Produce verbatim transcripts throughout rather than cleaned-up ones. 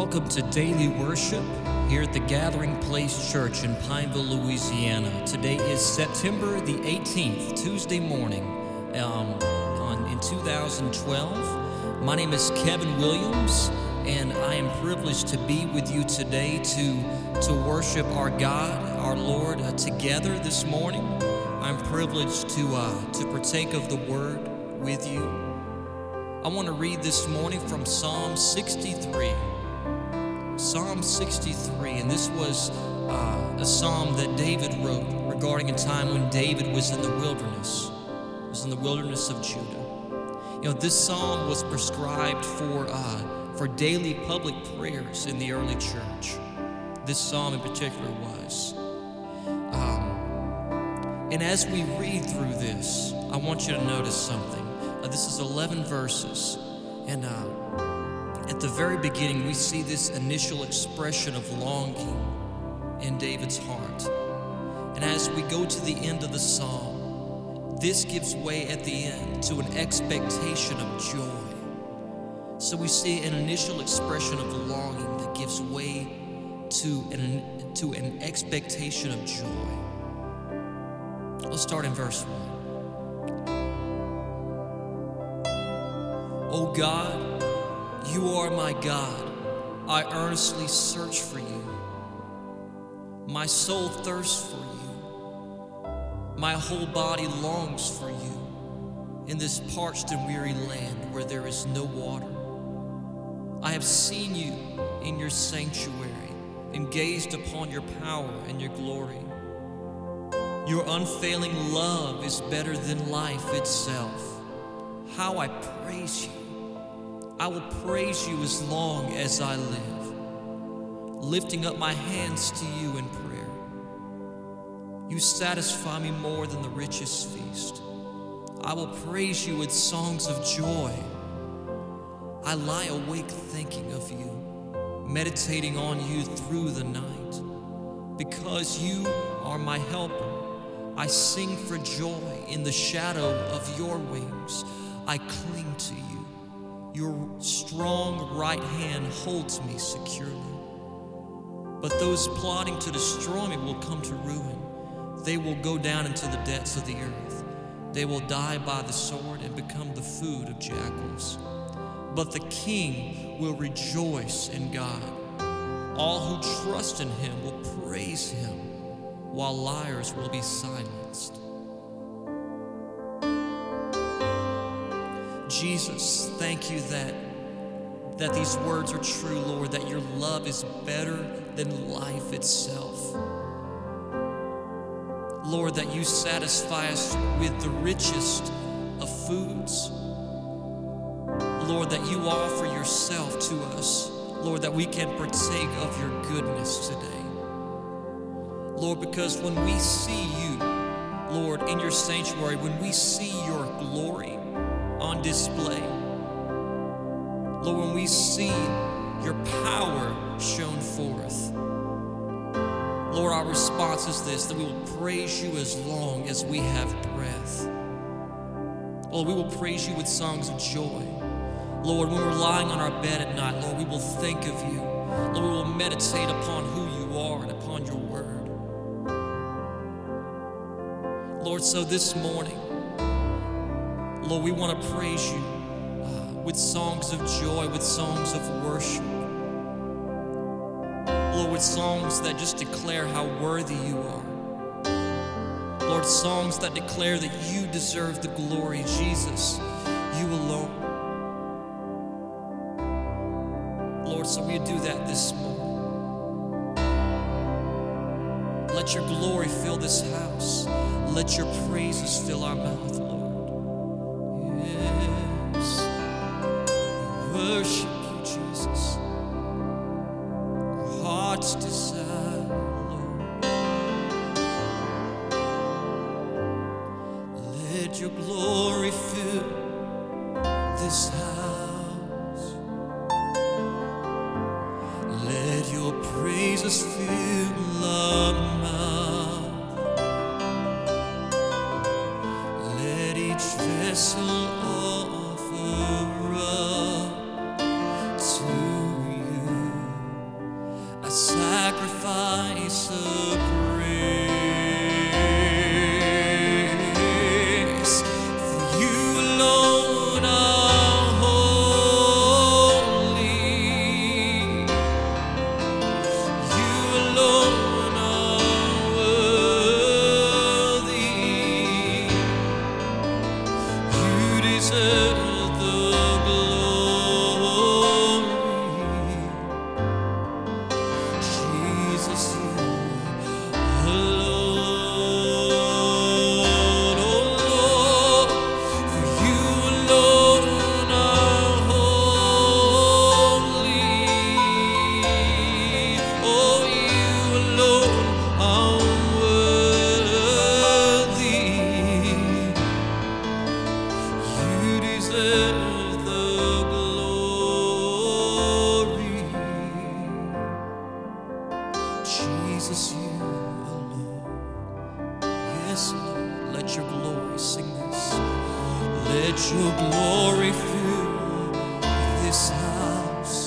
Welcome to Daily Worship here at the Gathering Place Church in Pineville, Louisiana. Today is September the eighteenth, Tuesday morning um, on, in two thousand twelve. My name is Kevin Williams, and I am privileged to be with you today to, to worship our God, our Lord, uh, together this morning. I'm privileged to, uh, to partake of the Word with you. I want to read this morning from Psalm sixty-three. Psalm sixty-three, and this was uh, a psalm that David wrote regarding a time when David was in the wilderness. He was in the wilderness of Judah. You know, this psalm was prescribed for uh, for daily public prayers in the early church. This psalm in particular was. Um, and as we read through this, I want you to notice something. Uh, this is eleven verses, and uh, at the very beginning, we see this initial expression of longing in David's heart. And as we go to the end of the psalm, this gives way at the end to an expectation of joy. So we see an initial expression of longing that gives way to an, to an expectation of joy. Let's start in verse one. O God, you are my God. I earnestly search for you. My soul thirsts for you. My whole body longs for you in this parched and weary land where there is no water. I have seen you in your sanctuary and gazed upon your power and your glory. Your unfailing love is better than life itself. How I praise you. I will praise you as long as I live, lifting up my hands to you in prayer. You satisfy me more than the richest feast. I will praise you with songs of joy. I lie awake thinking of you, meditating on you through the night. Because you are my helper, I sing for joy in the shadow of your wings. I cling to you. Your strong right hand holds me securely. But those plotting to destroy me will come to ruin. They will go down into the depths of the earth. They will die by the sword and become the food of jackals. But the king will rejoice in God. All who trust in him will praise him, while liars will be silenced. Jesus, thank you that, that these words are true, Lord, that your love is better than life itself. Lord, that you satisfy us with the richest of foods. Lord, that you offer yourself to us. Lord, that we can partake of your goodness today. Lord, because when we see you, Lord, in your sanctuary, when we see your glory on display, Lord, when we see your power shown forth, Lord, our response is this, that we will praise you as long as we have breath. Lord, we will praise you with songs of joy. Lord, when we're lying on our bed at night, Lord, we will think of you. Lord, we will meditate upon who you are and upon your word. Lord, so this morning, Lord, we want to praise you uh, with songs of joy, with songs of worship. Lord, with songs that just declare how worthy you are. Lord, songs that declare that you deserve the glory, Jesus, you alone. Lord, so we do that this morning. Let your glory fill this house. Let your praises fill our mouth, Lord. Worship you, Jesus. Our heart's desire, Lord. Let your glory fill this house. Let your praises fill our mouth. Let each vessel offer up to you. deserve the glory. Jesus, you alone, oh Lord, for you alone are holy. Oh, you alone are worthy. You deserve the glory. Jesus, you alone. Yes, Lord, let your glory sing this. Let your glory fill this house.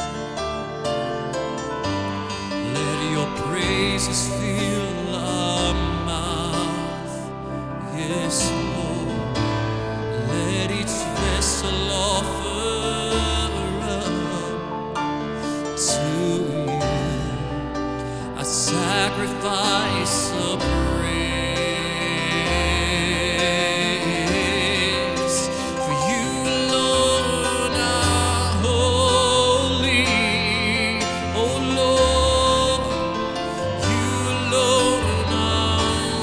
Let your praises fill our mouth. Yes, Lord, let each vessel offer up to you a sacrifice of praise. For you alone are holy, oh Lord, you alone are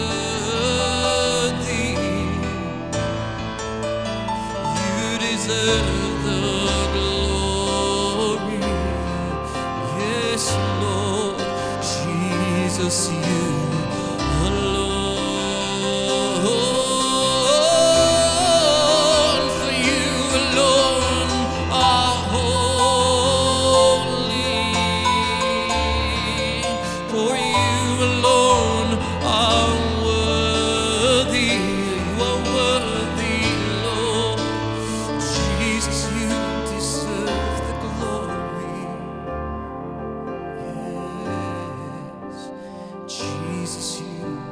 worthy. You deserve the glory. Yes, Lord, Jesus, you alone. For you alone are holy. For you alone are worthy. You are worthy, Lord. Jesus, you deserve the glory. Yes, Jesus, you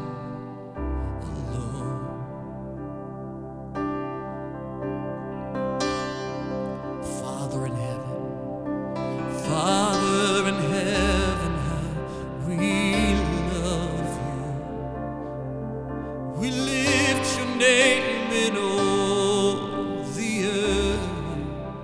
alone. Father in heaven, Father in heaven, how we love you. We lift your name in all the earth.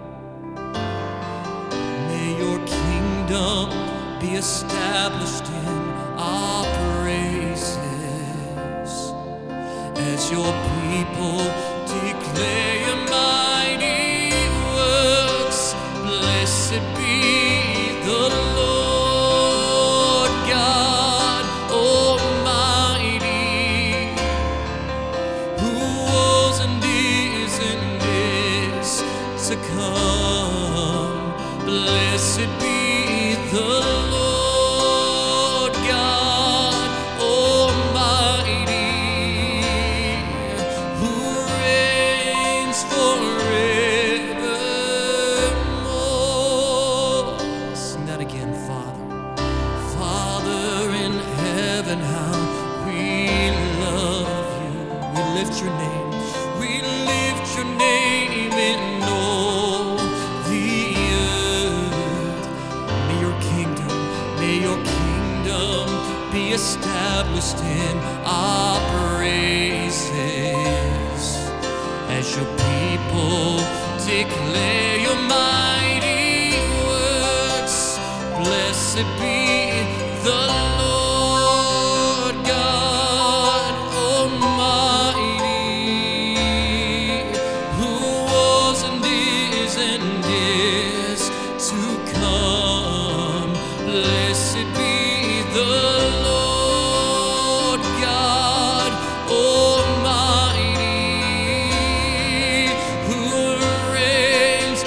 May your kingdom be established in our praises as your people declare your mighty works. Blessed be the Lord God Almighty, who was and is and is to come. Blessed be the Lord God Almighty, who reigns forevermore. Sing that again, Father. Father in heaven, how we love you. We lift your name. We lift your name in all the earth. May your kingdom, may your kingdom be established in our praises as your people declare your mighty works. Blessed be the Lord God Almighty, who was and is and is to come. Blessed be the Lord God Almighty, who reigns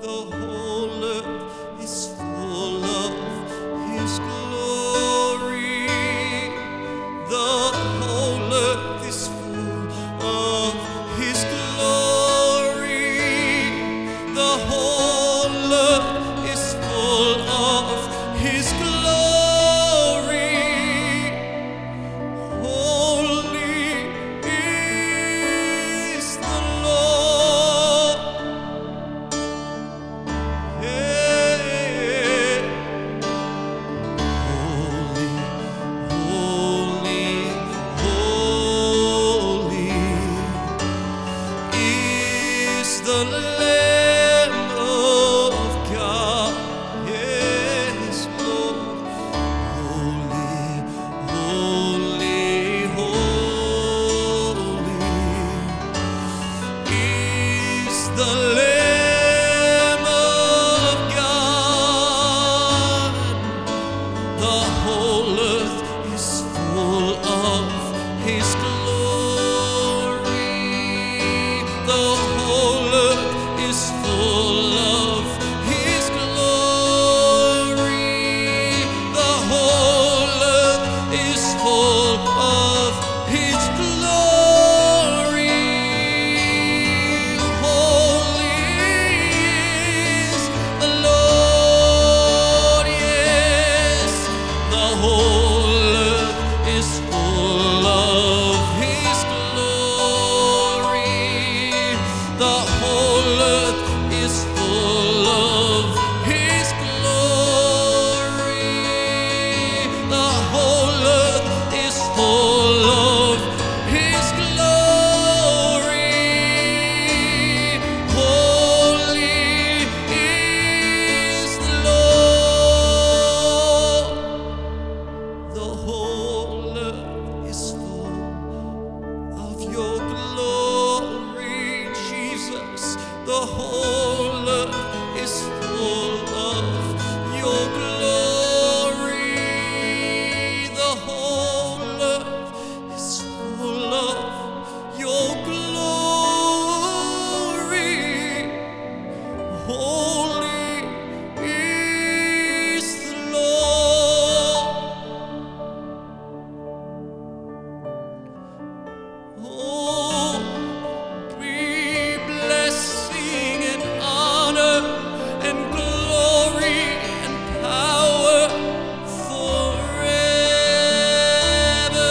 The whole earth is full of His glory. The whole earth is full of His glory. The whole earth is full of His glory. Holy is the Lord. Yeah. Holy, holy, holy is the Lamb of God. Yes, Lord. Holy, holy, holy is the Lamb of God. The whole earth is full of His glory. The whole earth is full of His glory. The whole earth is full of His glory. Holy is the Lord, yes. The whole earth is full of His glory. The whole earth is full of His glory. The whole earth is full of His glory. Holy is the Lord. The whole earth is full of Your glory, Jesus. The whole earth is full of Your glory. The whole earth is full of Your glory. Holy is the Lord. Oh, be blessing and honor and glory and power forever.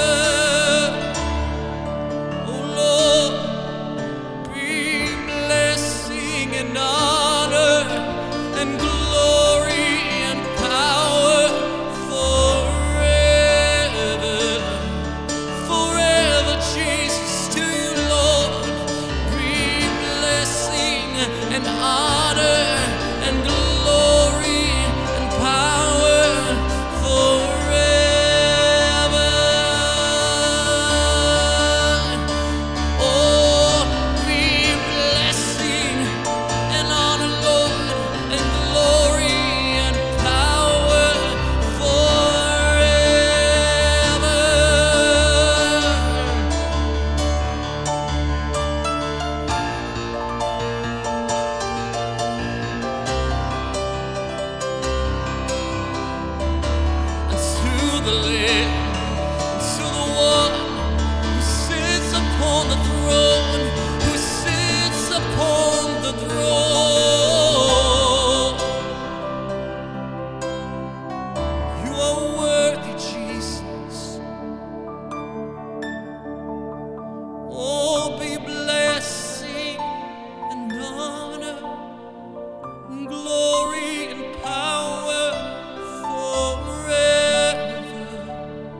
Oh Lord, be blessing and honor and glory and power forever. Forever, Jesus, to You, Lord, be blessing and honor and glory and power forever. Oh, be blessing and honor, Lord, and glory and power forever. And to the Lamb, to the one who sits upon the throne, who sits upon the throne. You are worthy, Jesus. Oh, be blessing and honor and glory and power forever.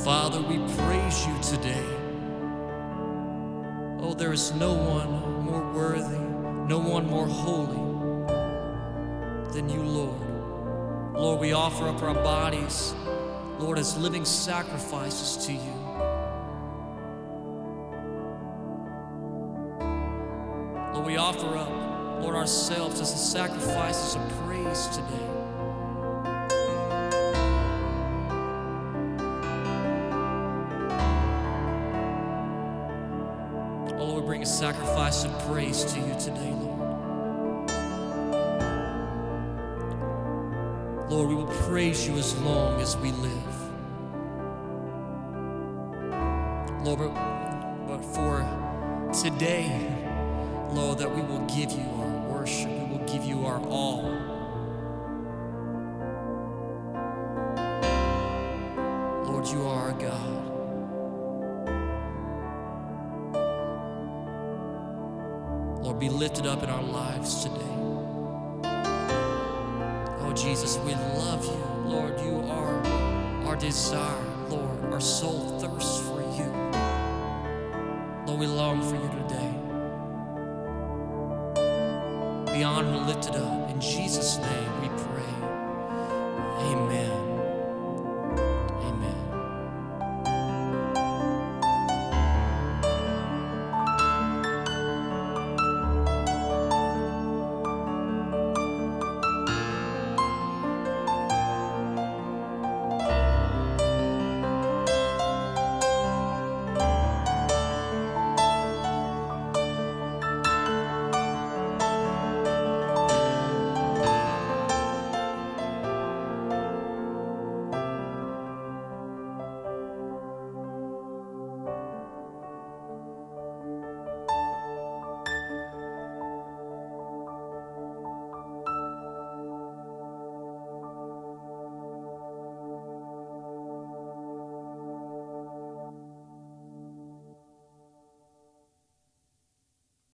Father, we praise you today. Oh, there is no one more worthy, no one more holy than you, Lord. Lord, we offer up our bodies, Lord, as living sacrifices to you. Lord, we offer up, Lord, ourselves as a sacrifice, as a praise today. Oh, Lord, we bring a sacrifice of praise to you today, Lord. Lord, we will praise you as long as we live. Lord, but, but for today, Lord, that we will give you our worship, we will give you our all. Lord, you are our God. Lord, be lifted up in our lives today. Oh, Jesus, we love you. Lord, you are our desire. Lord, our soul thirsts for you. Lord, we long for you today. Be honored and lifted up. In Jesus' name we